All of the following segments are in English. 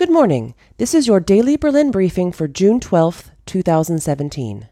Good morning. This is your daily Berlin briefing for June 12th, 2017.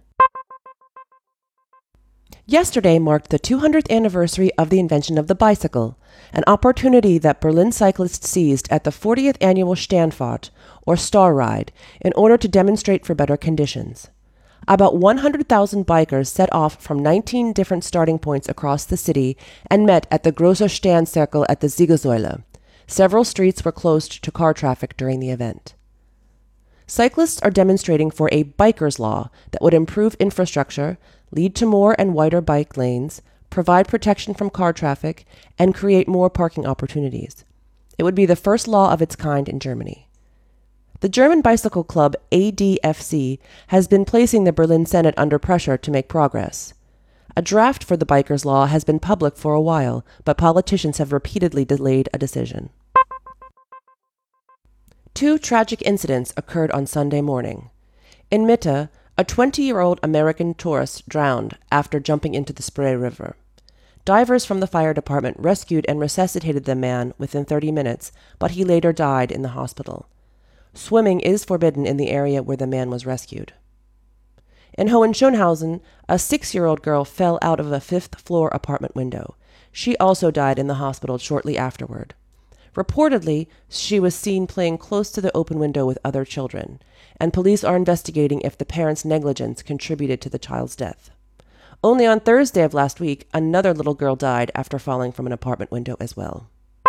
Yesterday marked the 200th anniversary of the invention of the bicycle, an opportunity that Berlin cyclists seized at the 40th annual Standfahrt, or Star Ride, in order to demonstrate for better conditions. About 100,000 bikers set off from 19 different starting points across the city and met at the Großer Sterncirkel at the Siegessäule. Several streets were closed to car traffic during the event. Cyclists are demonstrating for a biker's law that would improve infrastructure, lead to more and wider bike lanes, provide protection from car traffic, and create more parking opportunities. It would be the first law of its kind in Germany. The German bicycle club ADFC has been placing the Berlin Senate under pressure to make progress. A draft for the biker's law has been public for a while, but politicians have repeatedly delayed a decision. Two tragic incidents occurred on Sunday morning. In Mitte, a 20-year-old American tourist drowned after jumping into the Spree River. Divers from the fire department rescued and resuscitated the man within 30 minutes, but he later died in the hospital. Swimming is forbidden in the area where the man was rescued. In Hohenschönhausen, a 6-year-old girl fell out of a 5th-floor apartment window. She also died in the hospital shortly afterward. Reportedly, she was seen playing close to the open window with other children, and police are investigating if the parents' negligence contributed to the child's death. Only on Thursday of last week, another little girl died after falling from an apartment window as well.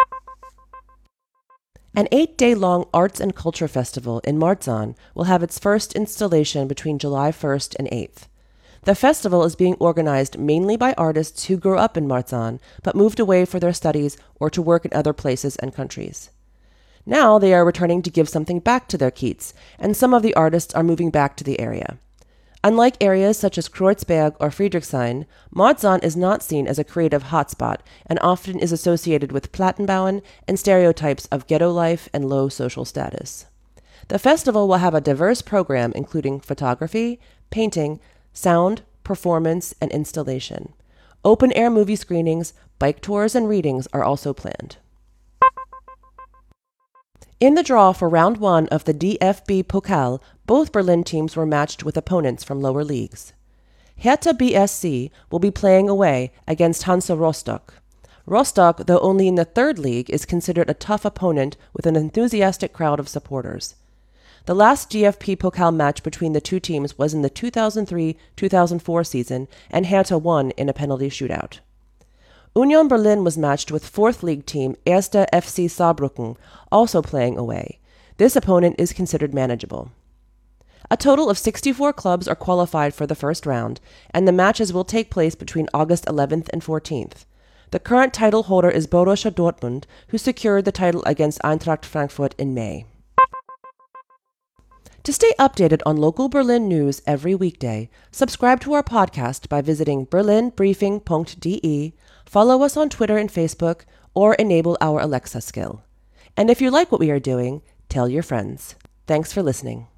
An 8-day-long arts and culture festival in Marzahn will have its first installation between July 1st and 8th. The festival is being organized mainly by artists who grew up in Marzahn but moved away for their studies or to work in other places and countries. Now they are returning to give something back to their Kiez, and some of the artists are moving back to the area. Unlike areas such as Kreuzberg or Friedrichshain, Marzahn is not seen as a creative hotspot and often is associated with Plattenbauen and stereotypes of ghetto life and low social status. The festival will have a diverse program including photography, painting, sound, performance, and installation. Open-air movie screenings, bike tours, and readings are also planned. In the draw for Round 1 of the DFB Pokal, both Berlin teams were matched with opponents from lower leagues. Hertha BSC will be playing away against Hansa Rostock. Rostock, though only in the 3rd league, is considered a tough opponent with an enthusiastic crowd of supporters. The last DFB Pokal match between the two teams was in the 2003-2004 season, and Hertha won in a penalty shootout. Union Berlin was matched with 4th league team Erster FC Saarbrücken, also playing away. This opponent is considered manageable. A total of 64 clubs are qualified for the first round, and the matches will take place between August 11th and 14th. The current title holder is Borussia Dortmund, who secured the title against Eintracht Frankfurt in May. To stay updated on local Berlin news every weekday, subscribe to our podcast by visiting berlinbriefing.de, follow us on Twitter and Facebook, or enable our Alexa skill. And if you like what we are doing, tell your friends. Thanks for listening.